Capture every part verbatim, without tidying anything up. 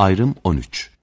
Ayrım on üç.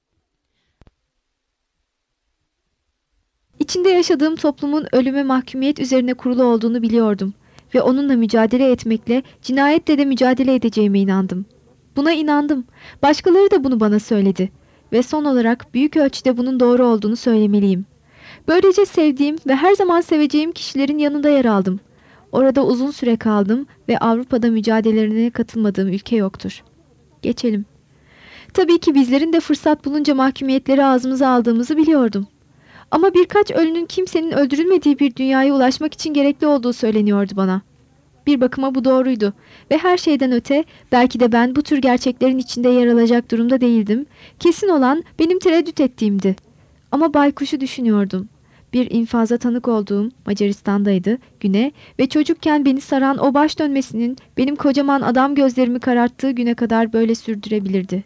İçinde yaşadığım toplumun ölüme mahkumiyet üzerine kurulu olduğunu biliyordum ve onunla mücadele etmekle cinayetle de mücadele edeceğime inandım. Buna inandım. Başkaları da bunu bana söyledi ve son olarak büyük ölçüde bunun doğru olduğunu söylemeliyim. Böylece sevdiğim ve her zaman seveceğim kişilerin yanında yer aldım. Orada uzun süre kaldım ve Avrupa'da mücadelelerine katılmadığım ülke yoktur. Geçelim. Tabii ki bizlerin de fırsat bulunca mahkumiyetleri ağzımıza aldığımızı biliyordum. Ama birkaç ölünün kimsenin öldürülmediği bir dünyaya ulaşmak için gerekli olduğu söyleniyordu bana. Bir bakıma bu doğruydu ve her şeyden öte belki de ben bu tür gerçeklerin içinde yer alacak durumda değildim. Kesin olan benim tereddüt ettiğimdi. Ama baykuşu düşünüyordum. Bir infaza tanık olduğum Macaristan'daydı, güne ve çocukken beni saran o baş dönmesinin benim kocaman adam gözlerimi kararttığı güne kadar böyle sürdürebilirdi.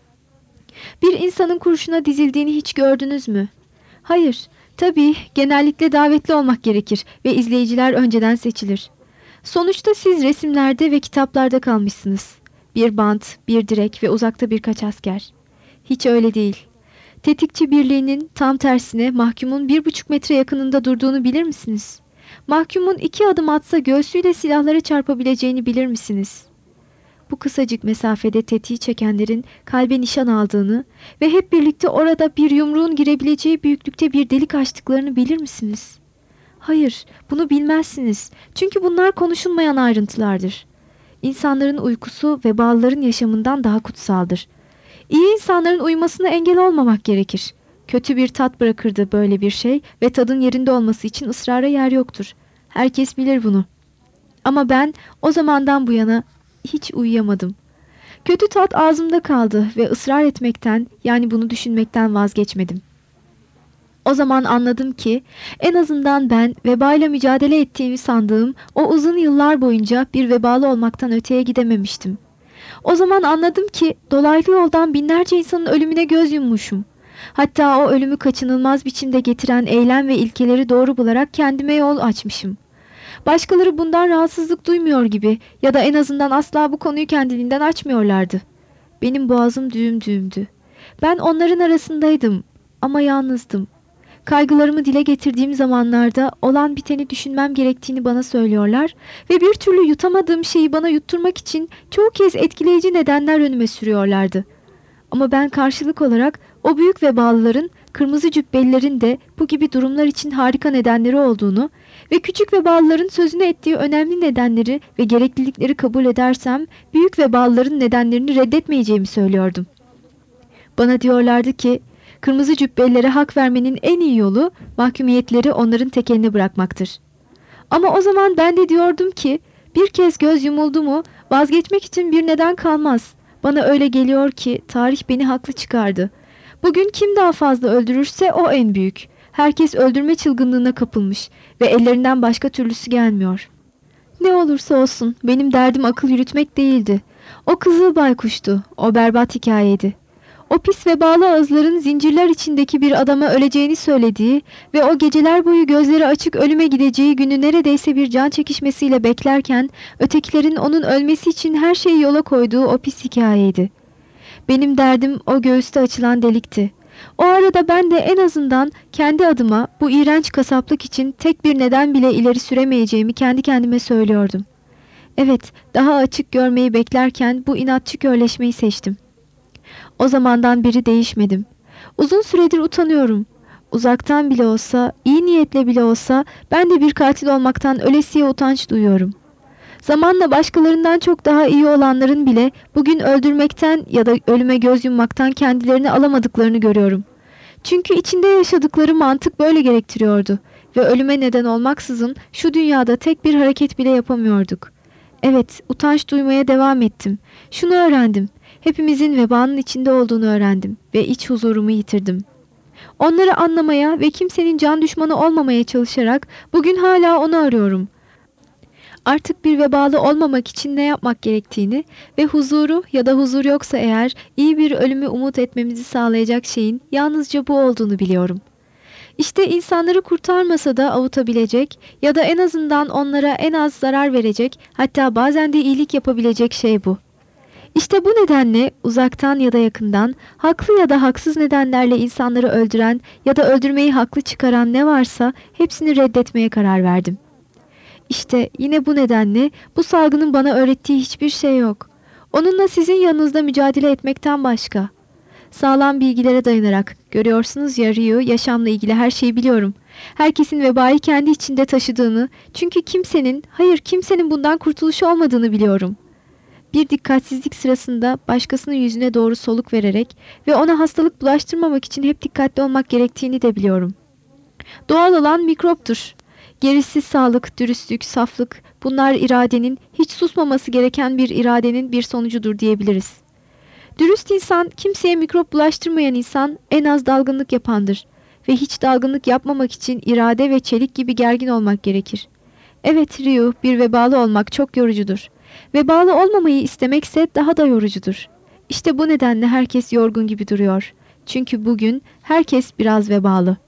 Bir insanın kurşuna dizildiğini hiç gördünüz mü? Hayır, tabii genellikle davetli olmak gerekir ve izleyiciler önceden seçilir. Sonuçta siz resimlerde ve kitaplarda kalmışsınız. Bir bant, bir direk ve uzakta birkaç asker. Hiç öyle değil. Tetikçi birliğinin tam tersine mahkumun bir buçuk metre yakınında durduğunu bilir misiniz? Mahkumun iki adım atsa göğsüyle silahlara çarpabileceğini bilir misiniz? Bu kısacık mesafede tetiği çekenlerin kalbe nişan aldığını ve hep birlikte orada bir yumruğun girebileceği büyüklükte bir delik açtıklarını bilir misiniz? Hayır, bunu bilmezsiniz. Çünkü bunlar konuşulmayan ayrıntılardır. İnsanların uykusu vebalıların yaşamından daha kutsaldır. İyi insanların uyumasına engel olmamak gerekir. Kötü bir tat bırakırdı böyle bir şey ve tadın yerinde olması için ısrara yer yoktur. Herkes bilir bunu. Ama ben o zamandan bu yana hiç uyuyamadım. Kötü tat ağzımda kaldı ve ısrar etmekten, yani bunu düşünmekten vazgeçmedim. O zaman anladım ki en azından ben vebayla mücadele ettiğimi sandığım o uzun yıllar boyunca bir vebalı olmaktan öteye gidememiştim. O zaman anladım ki dolaylı yoldan binlerce insanın ölümüne göz yummuşum. Hatta o ölümü kaçınılmaz biçimde getiren eylem ve ilkeleri doğru bularak kendime yol açmışım. Başkaları bundan rahatsızlık duymuyor gibi ya da en azından asla bu konuyu kendiliğinden açmıyorlardı. Benim boğazım düğüm düğümdü. Ben onların arasındaydım ama yalnızdım. Kaygılarımı dile getirdiğim zamanlarda olan biteni düşünmem gerektiğini bana söylüyorlar ve bir türlü yutamadığım şeyi bana yutturmak için çoğu kez etkileyici nedenler önüme sürüyorlardı. Ama ben karşılık olarak o büyük vebalıların, kırmızı cübbelilerin de bu gibi durumlar için harika nedenleri olduğunu ve küçük vebalıların sözünü ettiği önemli nedenleri ve gereklilikleri kabul edersem büyük vebalıların nedenlerini reddetmeyeceğimi söylüyordum. Bana diyorlardı ki kırmızı cübbelilere hak vermenin en iyi yolu mahkumiyetleri onların tekeline bırakmaktır. Ama o zaman ben de diyordum ki bir kez göz yumuldu mu vazgeçmek için bir neden kalmaz. Bana öyle geliyor ki tarih beni haklı çıkardı. Bugün kim daha fazla öldürürse o en büyük. Herkes öldürme çılgınlığına kapılmış ve ellerinden başka türlüsü gelmiyor. Ne olursa olsun benim derdim akıl yürütmek değildi. O kızıl baykuştu, o berbat hikayeydi. O pis ve bağlı ağızların zincirler içindeki bir adama öleceğini söylediği ve o geceler boyu gözleri açık ölüme gideceği günü neredeyse bir can çekişmesiyle beklerken ötekilerin onun ölmesi için her şeyi yola koyduğu o pis hikayeydi. Benim derdim o göğüste açılan delikti. O arada ben de en azından kendi adıma bu iğrenç kasaplık için tek bir neden bile ileri süremeyeceğimi kendi kendime söylüyordum. Evet, daha açık görmeyi beklerken bu inatçı körleşmeyi seçtim. O zamandan beri değişmedim. Uzun süredir utanıyorum. Uzaktan bile olsa, iyi niyetle bile olsa ben de bir katil olmaktan ölesiye utanç duyuyorum. Zamanla başkalarından çok daha iyi olanların bile bugün öldürmekten ya da ölüme göz yummaktan kendilerini alamadıklarını görüyorum. Çünkü içinde yaşadıkları mantık böyle gerektiriyordu ve ölüme neden olmaksızın şu dünyada tek bir hareket bile yapamıyorduk. Evet, utanç duymaya devam ettim. Şunu öğrendim. Hepimizin vebanın içinde olduğunu öğrendim ve iç huzurumu yitirdim. Onları anlamaya ve kimsenin can düşmanı olmamaya çalışarak bugün hala onu arıyorum. Artık bir vebalı olmamak için ne yapmak gerektiğini ve huzuru ya da huzur yoksa eğer iyi bir ölümü umut etmemizi sağlayacak şeyin yalnızca bu olduğunu biliyorum. İşte insanları kurtarmasa da avutabilecek ya da en azından onlara en az zarar verecek, hatta bazen de iyilik yapabilecek şey bu. İşte bu nedenle uzaktan ya da yakından, haklı ya da haksız nedenlerle insanları öldüren ya da öldürmeyi haklı çıkaran ne varsa hepsini reddetmeye karar verdim. İşte yine bu nedenle bu salgının bana öğrettiği hiçbir şey yok. Onunla sizin yanınızda mücadele etmekten başka. Sağlam bilgilere dayanarak, görüyorsunuz ya Ryu, yaşamla ilgili her şeyi biliyorum. Herkesin vebayı kendi içinde taşıdığını, çünkü kimsenin, hayır kimsenin bundan kurtuluşu olmadığını biliyorum. Bir dikkatsizlik sırasında başkasının yüzüne doğru soluk vererek ve ona hastalık bulaştırmamak için hep dikkatli olmak gerektiğini de biliyorum. Doğal olan mikroptur. Gerisi sağlık, dürüstlük, saflık, bunlar iradenin, hiç susmaması gereken bir iradenin bir sonucudur diyebiliriz. Dürüst insan, kimseye mikrop bulaştırmayan insan en az dalgınlık yapandır ve hiç dalgınlık yapmamak için irade ve çelik gibi gergin olmak gerekir. Evet Ryu, bir vebalı olmak çok yorucudur. Vebalı olmamayı istemekse daha da yorucudur. İşte bu nedenle herkes yorgun gibi duruyor. Çünkü bugün herkes biraz vebalı.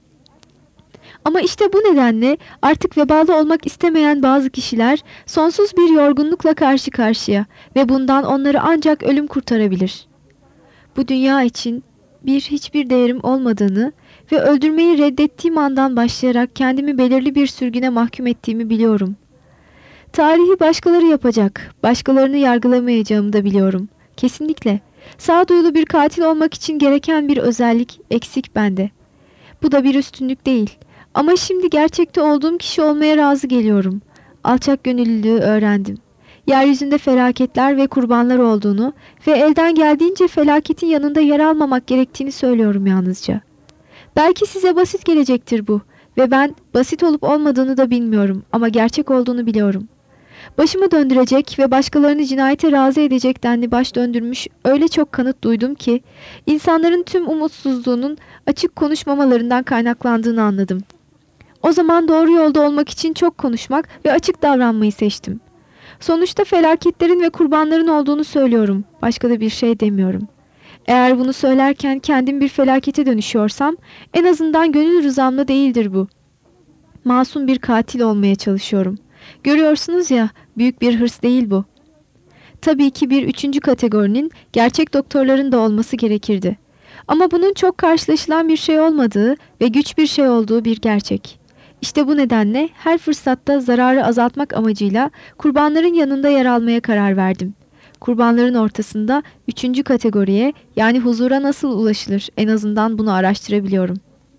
Ama işte bu nedenle artık vebalı olmak istemeyen bazı kişiler sonsuz bir yorgunlukla karşı karşıya ve bundan onları ancak ölüm kurtarabilir. Bu dünya için bir hiçbir değerim olmadığını ve öldürmeyi reddettiğim andan başlayarak kendimi belirli bir sürgüne mahkum ettiğimi biliyorum. Tarihi başkaları yapacak, başkalarını yargılamayacağımı da biliyorum. Kesinlikle. Sağduyulu bir katil olmak için gereken bir özellik eksik bende. Bu da bir üstünlük değil. Ama şimdi gerçekte olduğum kişi olmaya razı geliyorum. Alçak gönüllülüğü öğrendim. Yeryüzünde felaketler ve kurbanlar olduğunu ve elden geldiğince felaketin yanında yer almamak gerektiğini söylüyorum yalnızca. Belki size basit gelecektir bu ve ben basit olup olmadığını da bilmiyorum ama gerçek olduğunu biliyorum. Başımı döndürecek ve başkalarını cinayete razı edecek denli baş döndürmüş öyle çok kanıt duydum ki insanların tüm umutsuzluğunun açık konuşmamalarından kaynaklandığını anladım. O zaman doğru yolda olmak için çok konuşmak ve açık davranmayı seçtim. Sonuçta felaketlerin ve kurbanların olduğunu söylüyorum. Başka da bir şey demiyorum. Eğer bunu söylerken kendim bir felakete dönüşüyorsam en azından gönül rızamla değildir bu. Masum bir katil olmaya çalışıyorum. Görüyorsunuz ya, büyük bir hırs değil bu. Tabii ki bir üçüncü kategorinin gerçek doktorların da olması gerekirdi. Ama bunun çok karşılaşılan bir şey olmadığı ve güç bir şey olduğu bir gerçek. İşte bu nedenle her fırsatta zararı azaltmak amacıyla kurbanların yanında yer almaya karar verdim. Kurbanların ortasında üçüncü kategoriye, yani huzura nasıl ulaşılır, en azından bunu araştırabiliyorum.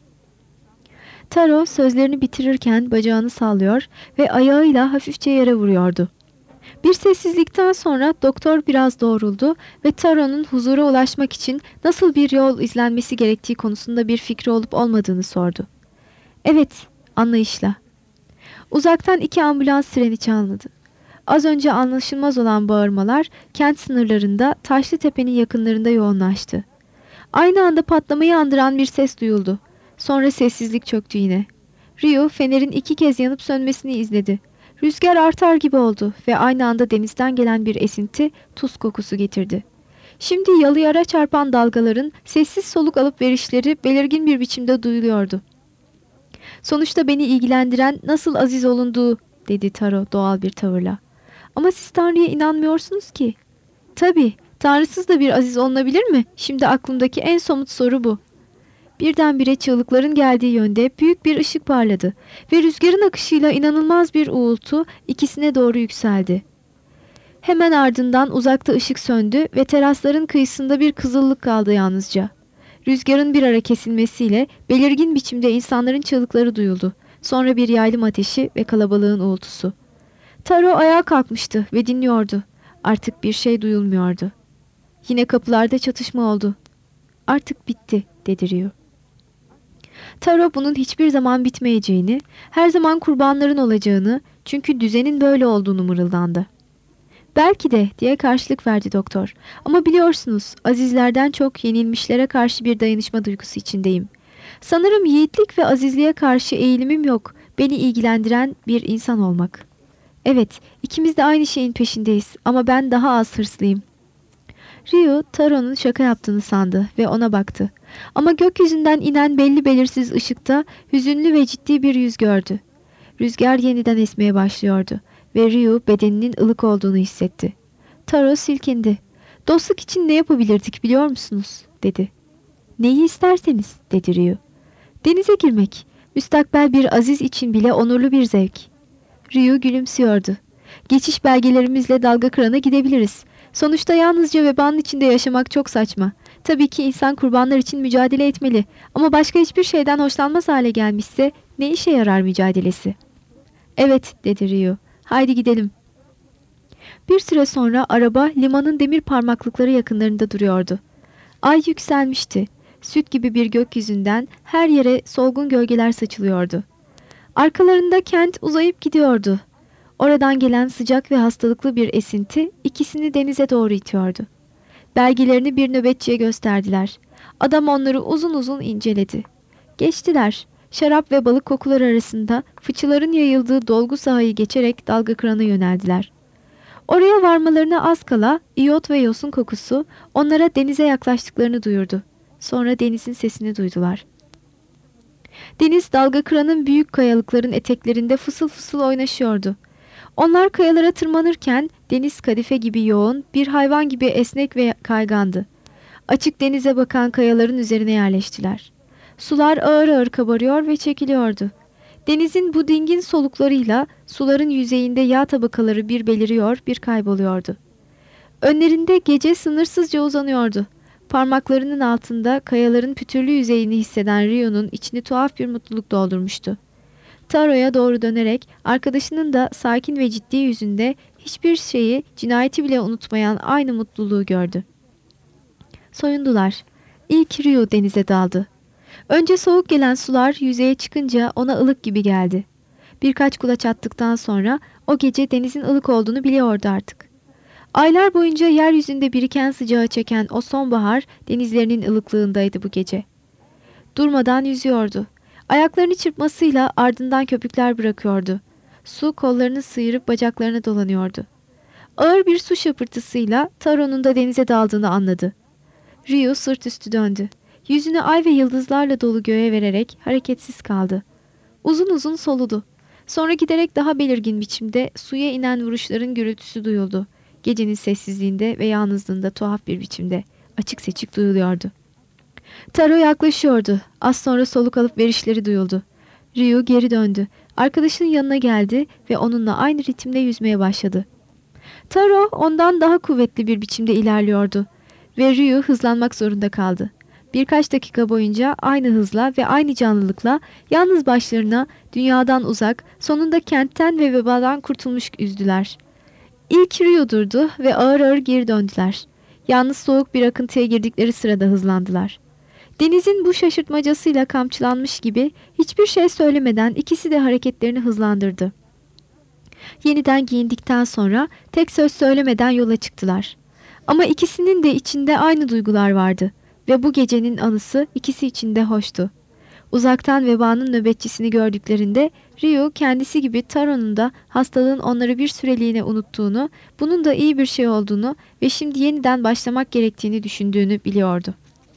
Taro sözlerini bitirirken bacağını sallıyor ve ayağıyla hafifçe yere vuruyordu. Bir sessizlikten sonra doktor biraz doğruldu ve Taro'nun huzura ulaşmak için nasıl bir yol izlenmesi gerektiği konusunda bir fikri olup olmadığını sordu. Evet, anlayışla. Uzaktan iki ambulans sireni çalındı. Az önce anlaşılmaz olan bağırmalar kent sınırlarında Taşlıtepe'nin yakınlarında yoğunlaştı. Aynı anda patlamayı andıran bir ses duyuldu. Sonra sessizlik çöktü yine. Ryu fenerin iki kez yanıp sönmesini izledi. Rüzgar artar gibi oldu ve aynı anda denizden gelen bir esinti tuz kokusu getirdi. Şimdi yalıya çarpan dalgaların sessiz soluk alıp verişleri belirgin bir biçimde duyuluyordu. Sonuçta beni ilgilendiren nasıl aziz olunduğu, dedi Taro doğal bir tavırla. Ama siz Tanrı'ya inanmıyorsunuz ki. Tabii, Tanrısız da bir aziz olunabilir mi? Şimdi aklımdaki en somut soru bu. Birdenbire çığlıkların geldiği yönde büyük bir ışık parladı ve rüzgarın akışıyla inanılmaz bir uğultu ikisine doğru yükseldi. Hemen ardından uzakta ışık söndü ve terasların kıyısında bir kızıllık kaldı yalnızca. Rüzgarın bir ara kesilmesiyle belirgin biçimde insanların çığlıkları duyuldu. Sonra bir yaylım ateşi ve kalabalığın uğultusu. Taro ayağa kalkmıştı ve dinliyordu. Artık bir şey duyulmuyordu. Yine kapılarda çatışma oldu. Artık bitti, dedi Ryu. Taro bunun hiçbir zaman bitmeyeceğini, her zaman kurbanların olacağını, çünkü düzenin böyle olduğunu mırıldandı. Belki de, diye karşılık verdi doktor. Ama biliyorsunuz, azizlerden çok yenilmişlere karşı bir dayanışma duygusu içindeyim. Sanırım yiğitlik ve azizliğe karşı eğilimim yok. Beni ilgilendiren bir insan olmak. Evet, ikimiz de aynı şeyin peşindeyiz ama ben daha az hırslıyım. Ryu, Taro'nun şaka yaptığını sandı ve ona baktı. Ama gökyüzünden inen belli belirsiz ışıkta hüzünlü ve ciddi bir yüz gördü. Rüzgar yeniden esmeye başlıyordu ve Ryu bedeninin ılık olduğunu hissetti. Taro silkindi. Dostluk için ne yapabilirdik biliyor musunuz? Dedi. Neyi isterseniz, dedi Ryu. Denize girmek, müstakbel bir aziz için bile onurlu bir zevk. Ryu gülümsüyordu. Geçiş belgelerimizle dalga kırana gidebiliriz. Sonuçta yalnızca vebanın içinde yaşamak çok saçma. Tabii ki insan kurbanlar için mücadele etmeli. Ama başka hiçbir şeyden hoşlanmaz hale gelmişse ne işe yarar mücadelesi? Evet, dedi Ryu. Haydi gidelim. Bir süre sonra araba limanın demir parmaklıkları yakınlarında duruyordu. Ay yükselmişti. Süt gibi bir gökyüzünden her yere solgun gölgeler saçılıyordu. Arkalarında kent uzayıp gidiyordu. Oradan gelen sıcak ve hastalıklı bir esinti ikisini denize doğru itiyordu. Belgelerini bir nöbetçiye gösterdiler. Adam onları uzun uzun inceledi. Geçtiler. Şarap ve balık kokuları arasında fıçıların yayıldığı dolgu sahayı geçerek dalga kırana yöneldiler. Oraya varmalarına az kala iyot ve yosun kokusu onlara denize yaklaştıklarını duyurdu. Sonra denizin sesini duydular. Deniz dalga kıranın büyük kayalıkların eteklerinde fısıl fısıl oynaşıyordu. Onlar kayalara tırmanırken deniz kadife gibi yoğun, bir hayvan gibi esnek ve kaygandı. Açık denize bakan kayaların üzerine yerleştiler. Sular ağır ağır kabarıyor ve çekiliyordu. Denizin bu dingin soluklarıyla suların yüzeyinde yağ tabakaları bir beliriyor, bir kayboluyordu. Önlerinde gece sınırsızca uzanıyordu. Parmaklarının altında kayaların pütürlü yüzeyini hisseden Rio'nun içini tuhaf bir mutluluk doldurmuştu. Taro'ya doğru dönerek arkadaşının da sakin ve ciddi yüzünde hiçbir şeyi, cinayeti bile unutmayan aynı mutluluğu gördü. Soyundular. İlk Rio denize daldı. Önce soğuk gelen sular yüzeye çıkınca ona ılık gibi geldi. Birkaç kulaç attıktan sonra o gece denizin ılık olduğunu biliyordu artık. Aylar boyunca yeryüzünde biriken sıcağı çeken o sonbahar denizlerinin ılıklığındaydı bu gece. Durmadan yüzüyordu. Ayaklarını çırpmasıyla ardından köpükler bırakıyordu. Su kollarını sıyırıp bacaklarına dolanıyordu. Ağır bir su şapırtısıyla Taro'nun da denize daldığını anladı. Rio sırt üstü döndü. Yüzünü ay ve yıldızlarla dolu göğe vererek hareketsiz kaldı. Uzun uzun soludu. Sonra giderek daha belirgin biçimde suya inen vuruşların gürültüsü duyuldu. Gecenin sessizliğinde ve yalnızlığında tuhaf bir biçimde açık seçik duyuluyordu. Taro yaklaşıyordu. Az sonra soluk alıp verişleri duyuldu. Ryu geri döndü. Arkadaşının yanına geldi ve onunla aynı ritimde yüzmeye başladı. Taro ondan daha kuvvetli bir biçimde ilerliyordu ve Ryu hızlanmak zorunda kaldı. Birkaç dakika boyunca aynı hızla ve aynı canlılıkla yalnız başlarına dünyadan uzak, sonunda kentten ve vebadan kurtulmuş yüzdüler. İlk Ryu durdu ve ağır ağır geri döndüler. Yalnız soğuk bir akıntıya girdikleri sırada hızlandılar. Denizin bu şaşırtmacasıyla kamçılanmış gibi hiçbir şey söylemeden ikisi de hareketlerini hızlandırdı. Yeniden giyindikten sonra tek söz söylemeden yola çıktılar. Ama ikisinin de içinde aynı duygular vardı ve bu gecenin anısı ikisi için de hoştu. Uzaktan vebanın nöbetçisini gördüklerinde Ryu kendisi gibi Taro'nun da hastalığın onları bir süreliğine unuttuğunu, bunun da iyi bir şey olduğunu ve şimdi yeniden başlamak gerektiğini düşündüğünü biliyordu.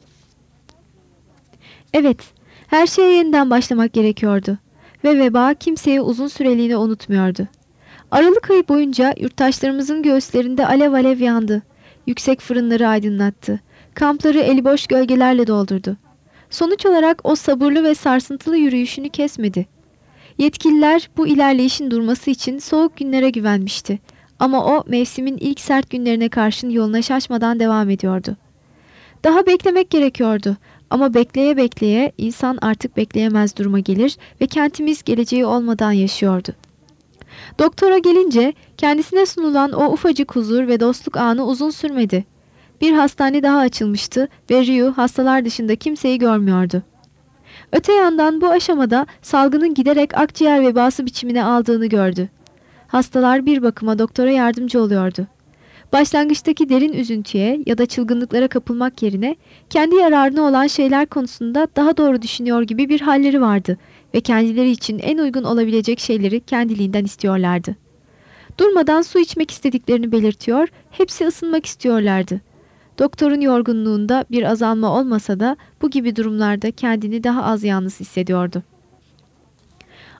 Evet, her şeye yeniden başlamak gerekiyordu ve veba kimseyi uzun süreliğine unutmuyordu. Aralık ayı boyunca yurttaşlarımızın göğüslerinde alev alev yandı. Yüksek fırınları aydınlattı. Kampları eli boş gölgelerle doldurdu. Sonuç olarak o sabırlı ve sarsıntılı yürüyüşünü kesmedi. Yetkililer bu ilerleyişin durması için soğuk günlere güvenmişti. Ama o mevsimin ilk sert günlerine karşın yoluna şaşmadan devam ediyordu. Daha beklemek gerekiyordu. Ama bekleye bekleye insan artık bekleyemez duruma gelir ve kentimiz geleceği olmadan yaşıyordu. Doktora gelince kendisine sunulan o ufacık huzur ve dostluk anı uzun sürmedi. Bir hastane daha açılmıştı ve Ryu hastalar dışında kimseyi görmüyordu. Öte yandan bu aşamada salgının giderek akciğer vebası biçimine aldığını gördü. Hastalar bir bakıma doktora yardımcı oluyordu. Başlangıçtaki derin üzüntüye ya da çılgınlıklara kapılmak yerine kendi yararına olan şeyler konusunda daha doğru düşünüyor gibi bir halleri vardı ve kendileri için en uygun olabilecek şeyleri kendiliğinden istiyorlardı. Durmadan su içmek istediklerini belirtiyor, hepsi ısınmak istiyorlardı. Doktorun yorgunluğunda bir azalma olmasa da bu gibi durumlarda kendini daha az yalnız hissediyordu.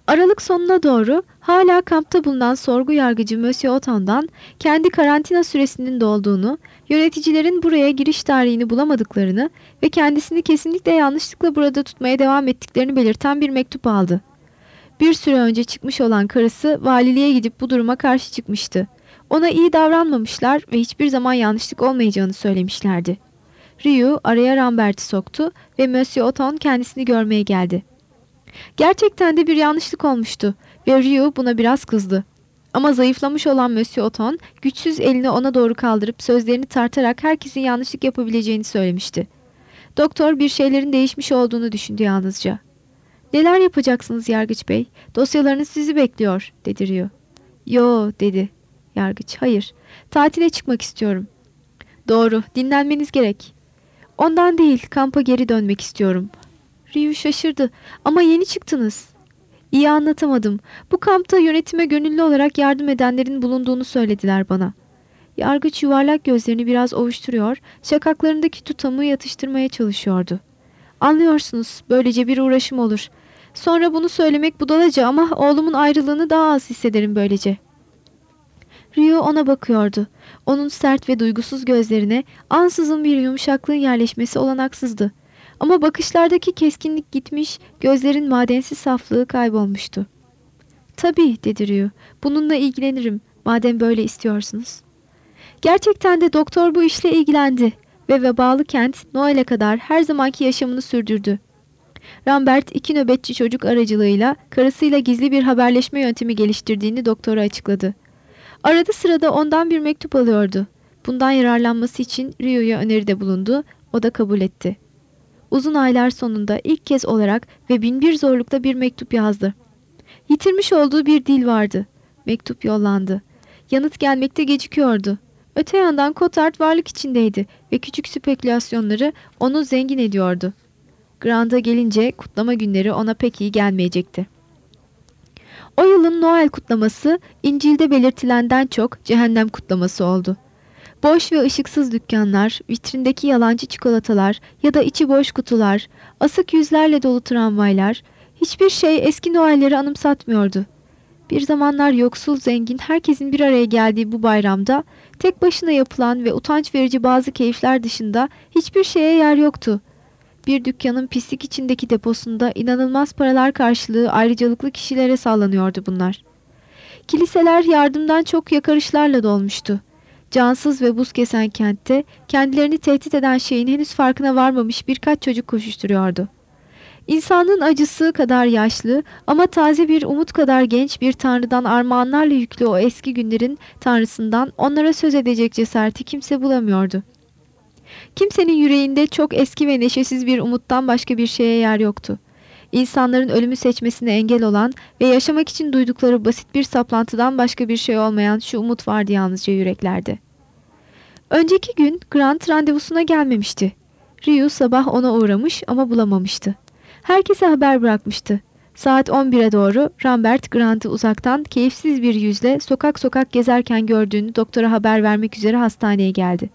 Aralık sonuna doğru hala kampta bulunan sorgu yargıcı Monsieur Oton'dan kendi karantina süresinin dolduğunu, yöneticilerin buraya giriş tarihini bulamadıklarını ve kendisini kesinlikle yanlışlıkla burada tutmaya devam ettiklerini belirten bir mektup aldı. Bir süre önce çıkmış olan karısı valiliğe gidip bu duruma karşı çıkmıştı. Ona iyi davranmamışlar ve hiçbir zaman yanlışlık olmayacağını söylemişlerdi. Ryu araya Rambert'i soktu ve Monsieur Oton kendisini görmeye geldi. Gerçekten de bir yanlışlık olmuştu ve Ryu buna biraz kızdı. Ama zayıflamış olan Monsieur Oton güçsüz elini ona doğru kaldırıp sözlerini tartarak herkesin yanlışlık yapabileceğini söylemişti. Doktor bir şeylerin değişmiş olduğunu düşündü yalnızca. "Neler yapacaksınız Yargıç Bey? Dosyalarınız sizi bekliyor," dedi Ryu. "Yo," dedi Yargıç. "Hayır. Tatile çıkmak istiyorum." "Doğru. Dinlenmeniz gerek." "Ondan değil. Kampa geri dönmek istiyorum." Ryu şaşırdı. "Ama yeni çıktınız." "İyi anlatamadım. Bu kampta yönetime gönüllü olarak yardım edenlerin bulunduğunu söylediler bana." Yargıç yuvarlak gözlerini biraz ovuşturuyor, şakaklarındaki tutamı yatıştırmaya çalışıyordu. "Anlıyorsunuz, böylece bir uğraşım olur. Sonra bunu söylemek budalaca ama oğlumun ayrılığını daha az hissederim böylece." Ryu ona bakıyordu. Onun sert ve duygusuz gözlerine ansızın bir yumuşaklığın yerleşmesi olanaksızdı. Ama bakışlardaki keskinlik gitmiş, gözlerin madensi saflığı kaybolmuştu. "Tabii," dedi Ryu. "Bununla ilgilenirim, madem böyle istiyorsunuz." Gerçekten de doktor bu işle ilgilendi ve vebalı kent Noel'e kadar her zamanki yaşamını sürdürdü. Rambert iki nöbetçi çocuk aracılığıyla karısıyla gizli bir haberleşme yöntemi geliştirdiğini doktora açıkladı. Arada sırada ondan bir mektup alıyordu. Bundan yararlanması için Ryu'ya öneride bulundu, o da kabul etti. Uzun aylar sonunda ilk kez olarak ve binbir zorlukta bir mektup yazdı. Yitirmiş olduğu bir dil vardı. Mektup yollandı. Yanıt gelmekte gecikiyordu. Öte yandan Cotard varlık içindeydi ve küçük spekülasyonları onu zengin ediyordu. Grant'a gelince kutlama günleri ona pek iyi gelmeyecekti. O yılın Noel kutlaması İncil'de belirtilenden çok cehennem kutlaması oldu. Boş ve ışıksız dükkanlar, vitrindeki yalancı çikolatalar ya da içi boş kutular, asık yüzlerle dolu tramvaylar, hiçbir şey eski Noel'leri anımsatmıyordu. Bir zamanlar yoksul zengin herkesin bir araya geldiği bu bayramda tek başına yapılan ve utanç verici bazı keyifler dışında hiçbir şeye yer yoktu. Bir dükkanın pislik içindeki deposunda inanılmaz paralar karşılığı ayrıcalıklı kişilere sallanıyordu bunlar. Kiliseler yardımdan çok yakarışlarla dolmuştu. Cansız ve buz kesen kentte kendilerini tehdit eden şeyin henüz farkına varmamış birkaç çocuk koşuşturuyordu. İnsanlığın acısı kadar yaşlı ama taze bir umut kadar genç bir tanrıdan armağanlarla yüklü o eski günlerin tanrısından onlara söz edecek cesareti kimse bulamıyordu. Kimsenin yüreğinde çok eski ve neşesiz bir umuttan başka bir şeye yer yoktu. İnsanların ölümü seçmesine engel olan ve yaşamak için duydukları basit bir saplantıdan başka bir şey olmayan şu umut vardı yalnızca yüreklerde. Önceki gün Grant randevusuna gelmemişti. Ryu sabah ona uğramış ama bulamamıştı. Herkese haber bırakmıştı. Saat on bire doğru Rambert Grant'ı uzaktan keyifsiz bir yüzle sokak sokak gezerken gördüğünü doktora haber vermek üzere hastaneye geldi.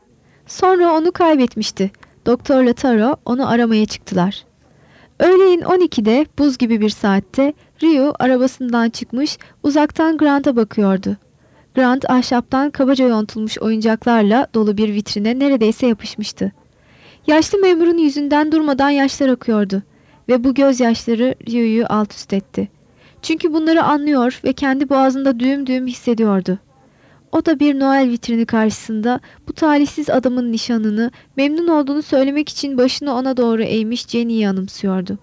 Sonra onu kaybetmişti. Doktorla Taro onu aramaya çıktılar. Öğleyin on ikide buz gibi bir saatte Ryu arabasından çıkmış uzaktan Grant'a bakıyordu. Grant ahşaptan kabaca yontulmuş oyuncaklarla dolu bir vitrine neredeyse yapışmıştı. Yaşlı memurun yüzünden durmadan yaşlar akıyordu ve bu gözyaşları Ryu'yu alt üst etti. Çünkü bunları anlıyor ve kendi boğazında düğüm düğüm hissediyordu. O da bir Noel vitrini karşısında bu talihsiz adamın nişanını, memnun olduğunu söylemek için başını ona doğru eğmiş Jenny'yi anımsıyordu.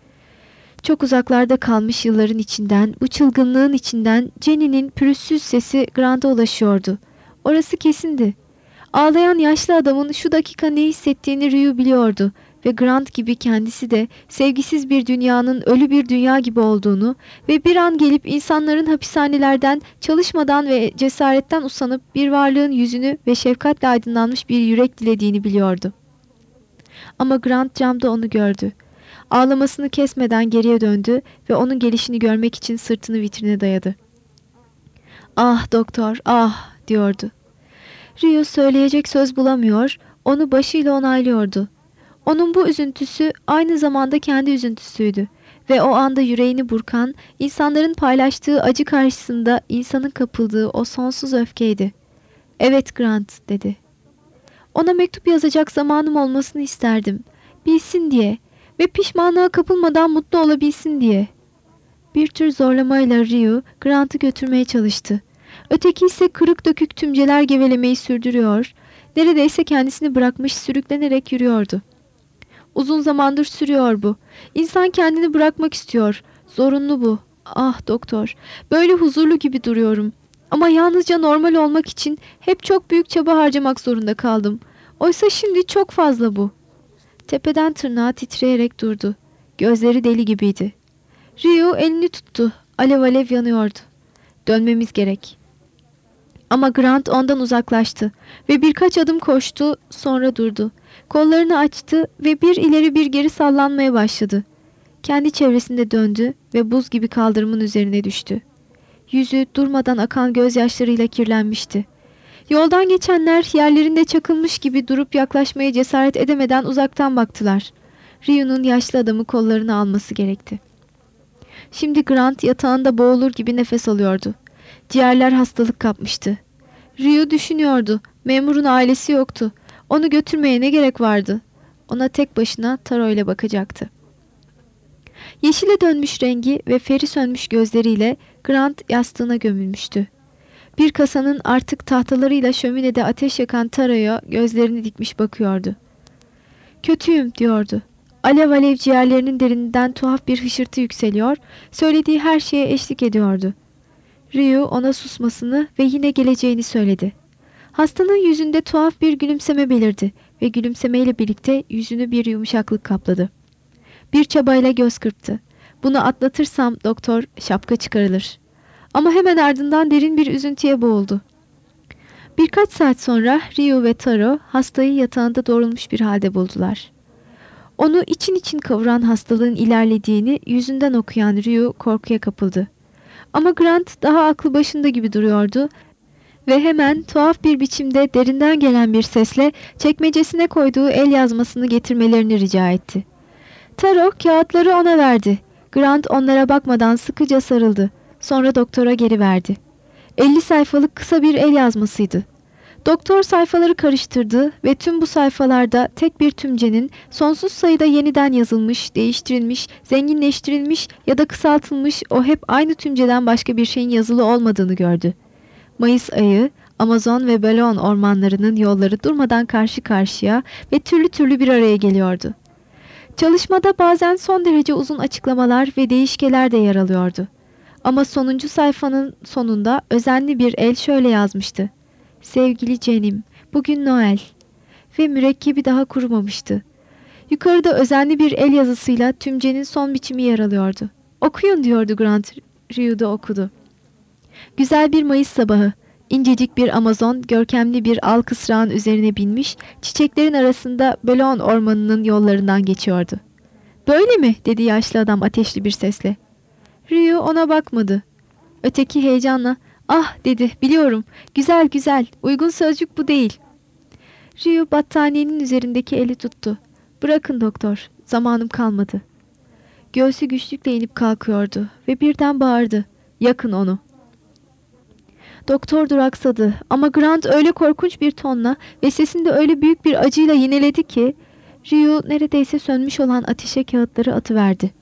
Çok uzaklarda kalmış yılların içinden, bu çılgınlığın içinden Jenny'nin pürüzsüz sesi Grant'a ulaşıyordu. Orası kesindi. Ağlayan yaşlı adamın şu dakika ne hissettiğini Ryu biliyordu ve Grant gibi kendisi de sevgisiz bir dünyanın ölü bir dünya gibi olduğunu ve bir an gelip insanların hapishanelerden çalışmadan ve cesaretten usanıp bir varlığın yüzünü ve şefkatle aydınlanmış bir yürek dilediğini biliyordu. Ama Grant camda onu gördü. Ağlamasını kesmeden geriye döndü ve onun gelişini görmek için sırtını vitrine dayadı. "Ah doktor, ah," diyordu. Ryu söyleyecek söz bulamıyor, onu başıyla onaylıyordu. Onun bu üzüntüsü aynı zamanda kendi üzüntüsüydü Ve o anda yüreğini burkan, insanların paylaştığı acı karşısında insanın kapıldığı o sonsuz öfkeydi. "Evet Grant," dedi. "Ona mektup yazacak zamanım olmasını isterdim. Bilsin diye ve pişmanlığa kapılmadan mutlu olabilsin diye." Bir tür zorlamayla Ryu, Grant'ı götürmeye çalıştı. Öteki ise kırık dökük tümceler gevelemeyi sürdürüyor, neredeyse kendisini bırakmış sürüklenerek yürüyordu. Uzun zamandır sürüyor bu. İnsan kendini bırakmak istiyor. Zorunlu bu. Ah doktor, böyle huzurlu gibi duruyorum. Ama yalnızca normal olmak için hep çok büyük çaba harcamak zorunda kaldım. Oysa şimdi çok fazla bu. Tepeden tırnağa titreyerek durdu. Gözleri deli gibiydi. Ryu elini tuttu. Alev alev yanıyordu. "Dönmemiz gerek." Ama Grant ondan uzaklaştı ve birkaç adım koştu, sonra durdu. Kollarını açtı ve bir ileri bir geri sallanmaya başladı. Kendi çevresinde döndü ve buz gibi kaldırımın üzerine düştü. Yüzü durmadan akan gözyaşlarıyla kirlenmişti. Yoldan geçenler yerlerinde çakılmış gibi durup yaklaşmaya cesaret edemeden uzaktan baktılar. Ryu'nun yaşlı adamı kollarını alması gerekti. Şimdi Grant yatağında boğulur gibi nefes alıyordu. Ciğerler hastalık kapmıştı. Ryu düşünüyordu. Memurun ailesi yoktu. Onu götürmeye ne gerek vardı? Ona tek başına Taro ile bakacaktı. Yeşile dönmüş rengi ve feri sönmüş gözleriyle Grant yastığına gömülmüştü. Bir kasanın artık tahtalarıyla şöminede ateş yakan Taro'ya gözlerini dikmiş bakıyordu. "Kötüyüm," diyordu. Alev alev ciğerlerinin derininden tuhaf bir hışırtı yükseliyor, söylediği her şeye eşlik ediyordu. Ryu ona susmasını ve yine geleceğini söyledi. Hastanın yüzünde tuhaf bir gülümseme belirdi ve gülümsemeyle birlikte yüzünü bir yumuşaklık kapladı. Bir çabayla göz kırptı. "Bunu atlatırsam doktor, şapka çıkarılır." Ama hemen ardından derin bir üzüntüye boğuldu. Birkaç saat sonra Ryu ve Taro hastayı yatağında doğrulmuş bir halde buldular. Onu için için kavuran hastalığın ilerlediğini yüzünden okuyan Ryu korkuya kapıldı. Ama Grant daha aklı başında gibi duruyordu ve hemen tuhaf bir biçimde derinden gelen bir sesle çekmecesine koyduğu el yazmasını getirmelerini rica etti. Taro kağıtları ona verdi. Grant onlara bakmadan sıkıca sarıldı. Sonra doktora geri verdi. elli sayfalık kısa bir el yazmasıydı. Doktor sayfaları karıştırdı ve tüm bu sayfalarda tek bir tümcenin sonsuz sayıda yeniden yazılmış, değiştirilmiş, zenginleştirilmiş ya da kısaltılmış o hep aynı tümceden başka bir şeyin yazılı olmadığını gördü. Mayıs ayı, Amazon ve Balon ormanlarının yolları durmadan karşı karşıya ve türlü türlü bir araya geliyordu. Çalışmada bazen son derece uzun açıklamalar ve değişkeler de yer alıyordu. Ama sonuncu sayfanın sonunda özenli bir el şöyle yazmıştı: "Sevgili Cenim, bugün Noel." Ve mürekkebi daha kurumamıştı. Yukarıda özenli bir el yazısıyla tümcenin son biçimi yer alıyordu. "Okuyun," diyordu Grant. Ryu da okudu. Güzel bir Mayıs sabahı. İncecik bir Amazon, görkemli bir al kısrağın üzerine binmiş, çiçeklerin arasında Balon ormanının yollarından geçiyordu. "Böyle mi?" dedi yaşlı adam ateşli bir sesle. Ryu ona bakmadı. Öteki heyecanla, "Ah," dedi, "biliyorum. Güzel güzel. Uygun sözcük bu değil." Ryu battaniyenin üzerindeki eli tuttu. "Bırakın doktor. Zamanım kalmadı." Göğsü güçlükle inip kalkıyordu ve birden bağırdı. "Yakın onu." Doktor duraksadı ama Grant öyle korkunç bir tonla ve sesinde öyle büyük bir acıyla yineledi ki Ryu neredeyse sönmüş olan ateşe kağıtları atıverdi.